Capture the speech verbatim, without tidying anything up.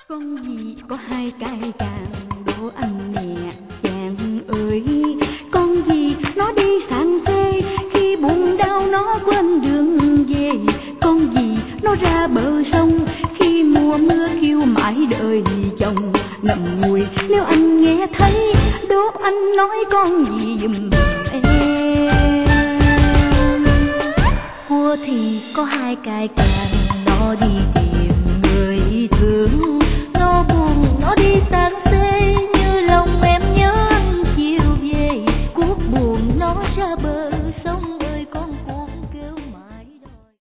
Con gì có hai cái càng đố anh nè chàng ơi, con gì nó đi sang xe khi buồn đau nó quên đường về, con gì nó ra bờ sông khi mùa mưa kêu mãi đợi chồng ngậm ngùi. Nếu anh nghe thấy đố anh nói con gì giùm em. Cua thì có hai cái càng nó đi tìm